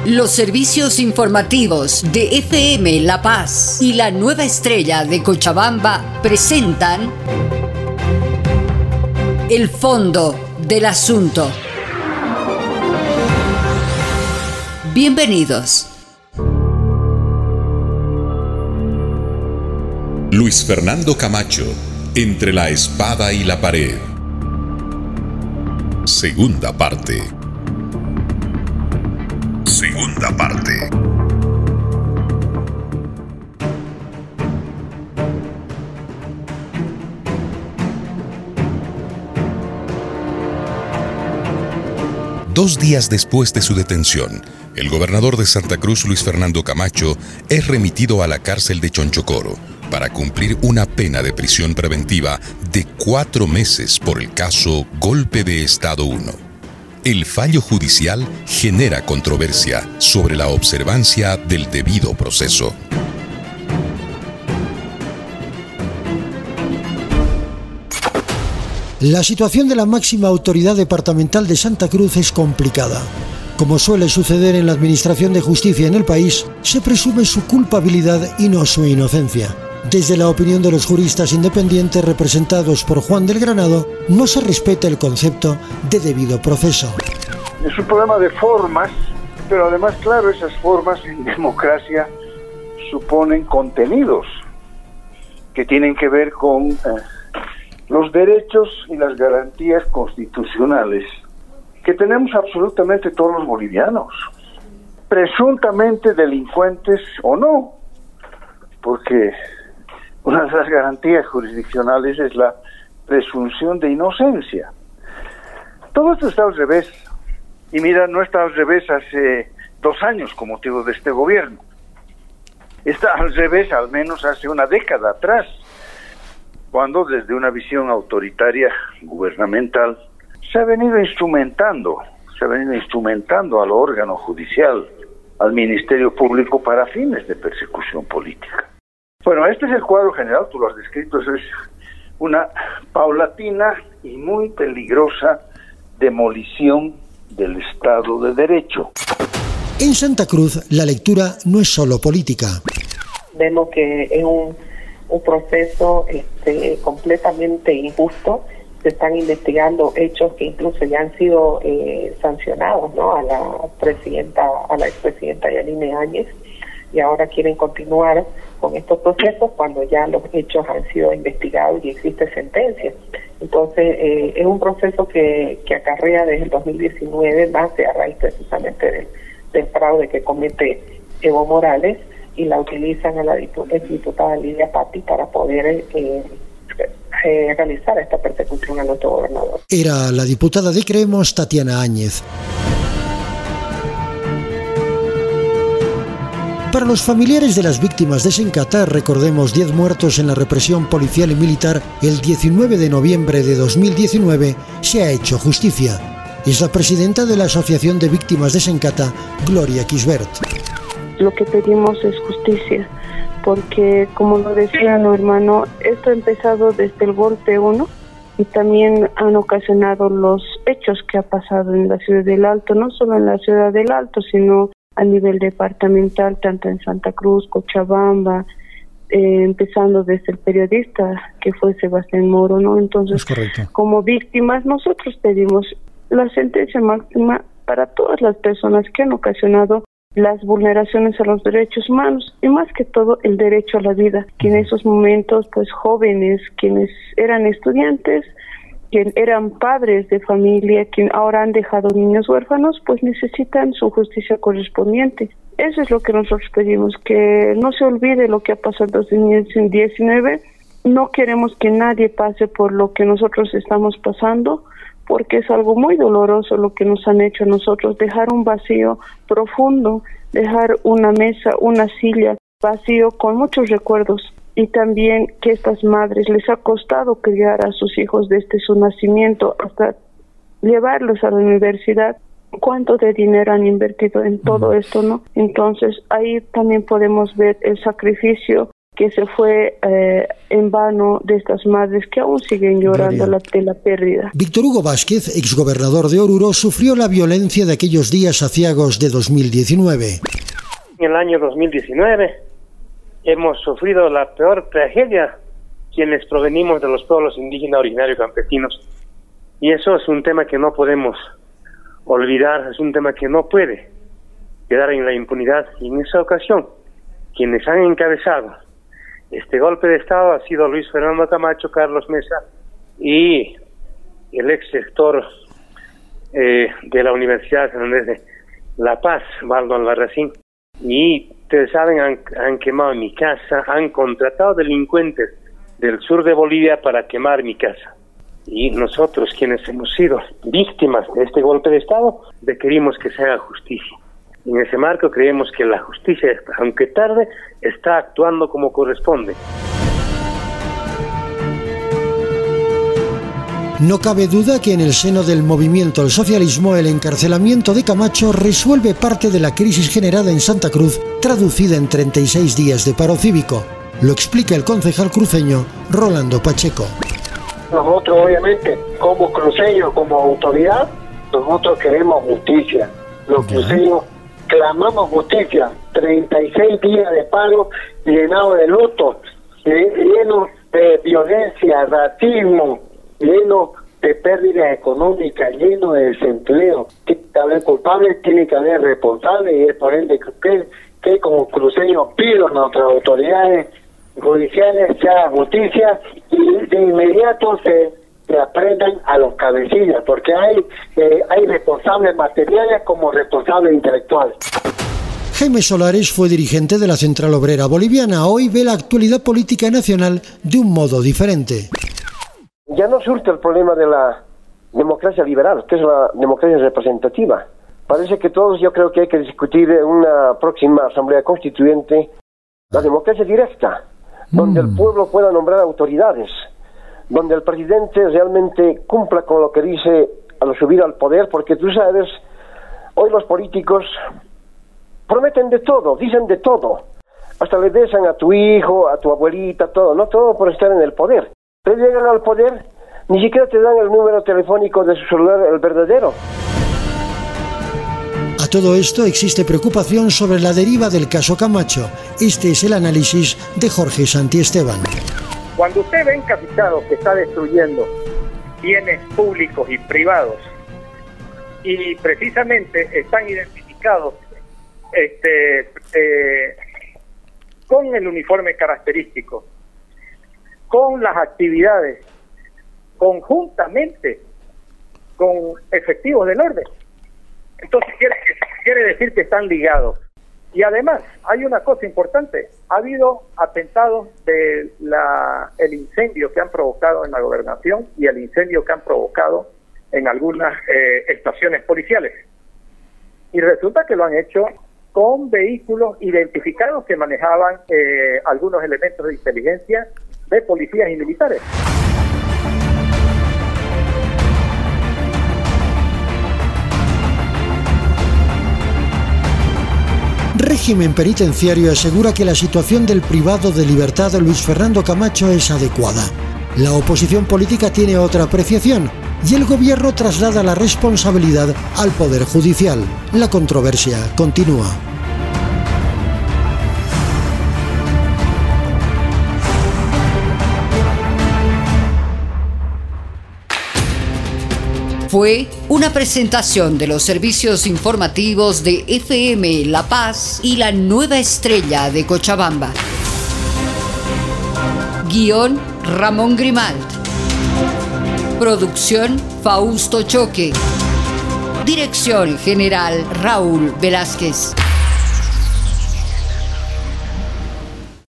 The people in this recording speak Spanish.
Los servicios informativos de FM La Paz y la Nueva Estrella de Cochabamba presentan El Fondo del Asunto. Bienvenidos. Luis Fernando Camacho, Entre la espada y la pared. Segunda parte. Segunda parte. Dos días después de su detención, el gobernador de Santa Cruz, Luis Fernando Camacho, es remitido a la cárcel de Chonchocoro para cumplir una pena de prisión preventiva de 4 meses por el caso Golpe de Estado 1. El fallo judicial genera controversia sobre la observancia del debido proceso. La situación de la máxima autoridad departamental de Santa Cruz es complicada. Como suele suceder en la administración de justicia en el país, se presume su culpabilidad y no su inocencia. Desde la opinión de los juristas independientes representados por Juan del Granado, no se respeta el concepto de debido proceso. Es un problema de formas, pero además, claro, esas formas en democracia suponen contenidos que tienen que ver con los derechos y las garantías constitucionales que tenemos absolutamente todos los bolivianos, presuntamente delincuentes o no, porque una de las garantías jurisdiccionales es la presunción de inocencia. Todo esto está al revés. Y mira, no está al revés hace 2 años con motivo de este gobierno. Está al revés al menos hace una década atrás, cuando desde una visión autoritaria gubernamental se ha venido instrumentando al órgano judicial, al Ministerio Público para fines de persecución política. Bueno, este es el cuadro general, tú lo has descrito, eso es una paulatina y muy peligrosa demolición del Estado de Derecho. En Santa Cruz, la lectura no es solo política. Vemos que es un proceso completamente injusto. Se están investigando hechos que incluso ya han sido sancionados, ¿no? A la expresidenta Yanine Áñez, y ahora quieren continuar con estos procesos cuando ya los hechos han sido investigados y existe sentencia. Entonces, es un proceso que acarrea desde el 2019, nace a raíz precisamente del fraude que comete Evo Morales, y la utilizan a la diputada Lidia Patti para poder realizar esta persecución a nuestro gobernador. Era la diputada de Creemos, Tatiana Áñez. Para los familiares de las víctimas de Sencata, recordemos 10 muertos en la represión policial y militar el 19 de noviembre de 2019, se ha hecho justicia. Es la presidenta de la Asociación de Víctimas de Sencata, Gloria Quisbert. Lo que pedimos es justicia, porque como lo decía mi hermano, esto ha empezado desde el golpe 1 y también han ocasionado los hechos que ha pasado en la ciudad del Alto, no solo en la ciudad del Alto, sino a nivel departamental, tanto en Santa Cruz, Cochabamba, empezando desde el periodista que fue Sebastián Moro, ¿no? Entonces, como víctimas, nosotros pedimos la sentencia máxima para todas las personas que han ocasionado las vulneraciones a los derechos humanos y más que todo el derecho a la vida, que en esos momentos, pues jóvenes, quienes eran estudiantes, quienes eran padres de familia, quienes ahora han dejado niños huérfanos, pues necesitan su justicia correspondiente. Eso es lo que nosotros pedimos, que no se olvide lo que ha pasado en 2019. No queremos que nadie pase por lo que nosotros estamos pasando, porque es algo muy doloroso lo que nos han hecho a nosotros, dejar un vacío profundo, dejar una mesa, una silla vacío con muchos recuerdos, y también que estas madres les ha costado criar a sus hijos desde su nacimiento hasta llevarlos a la universidad. ¿Cuánto de dinero han invertido en todo esto, no? Entonces ahí también podemos ver el sacrificio que se fue en vano de estas madres que aún siguen llorando de la pérdida. Víctor Hugo Vázquez, exgobernador de Oruro, sufrió la violencia de aquellos días aciagos de 2019. En el año 2019 hemos sufrido la peor tragedia quienes provenimos de los pueblos indígenas originarios campesinos. Y eso es un tema que no podemos olvidar, es un tema que no puede quedar en la impunidad. Y en esa ocasión, quienes han encabezado este golpe de Estado ha sido Luis Fernando Camacho, Carlos Mesa y el ex rector de la Universidad de San Andrés de La Paz, Valdo Albarracín. Y ustedes saben, han quemado mi casa, han contratado delincuentes del sur de Bolivia para quemar mi casa. Y nosotros, quienes hemos sido víctimas de este golpe de Estado, requerimos que se haga justicia. En ese marco creemos que la justicia, aunque tarde, está actuando como corresponde. No cabe duda que en el seno del movimiento al socialismo el encarcelamiento de Camacho resuelve parte de la crisis generada en Santa Cruz, traducida en 36 días de paro cívico. Lo explica el concejal cruceño Rolando Pacheco. Nosotros, obviamente, como cruceños, como autoridad, nosotros queremos justicia. Los cruceños clamamos justicia. 36 días de paro llenado de luto, lleno de violencia, racismo, lleno de pérdidas económicas, lleno de desempleo. Tiene que haber culpables, tiene que haber responsables, y es por ende que como cruceños pido a nuestras autoridades judiciales se haga justicia y de inmediato se aprendan a los cabecillas, porque hay responsables materiales como responsables intelectuales. Jaime Solares fue dirigente de la Central Obrera Boliviana. Hoy ve la actualidad política nacional de un modo diferente. Ya no surge el problema de la democracia liberal, que es la democracia representativa. Parece que todos, yo creo que hay que discutir en una próxima asamblea constituyente la democracia directa, donde el pueblo pueda nombrar autoridades, donde el presidente realmente cumpla con lo que dice al subir al poder, porque tú sabes, hoy los políticos prometen de todo, dicen de todo, hasta le besan a tu hijo, a tu abuelita, todo, no todo por estar en el poder. Pero llegan al poder, ni siquiera te dan el número telefónico de su celular, el verdadero. A todo esto existe preocupación sobre la deriva del caso Camacho. Este es el análisis de Jorge Santiesteban. Cuando usted ve encapitado que está destruyendo bienes públicos y privados, y precisamente están identificados con el uniforme característico, con las actividades, conjuntamente con efectivos del orden, entonces quiere decir que están ligados. Y además hay una cosa importante: ha habido atentados de el incendio que han provocado en la gobernación y el incendio que han provocado en algunas estaciones policiales, y resulta que lo han hecho con vehículos identificados que manejaban algunos elementos de inteligencia de policías y militares. Régimen Penitenciario asegura que la situación del privado de libertad de Luis Fernando Camacho es adecuada. La oposición política tiene otra apreciación y el gobierno traslada la responsabilidad al Poder Judicial. La controversia continúa. Fue una presentación de los servicios informativos de FM La Paz y La Nueva Estrella de Cochabamba. Guión Ramón Grimalt. Producción Fausto Choque. Dirección General Raúl Velázquez.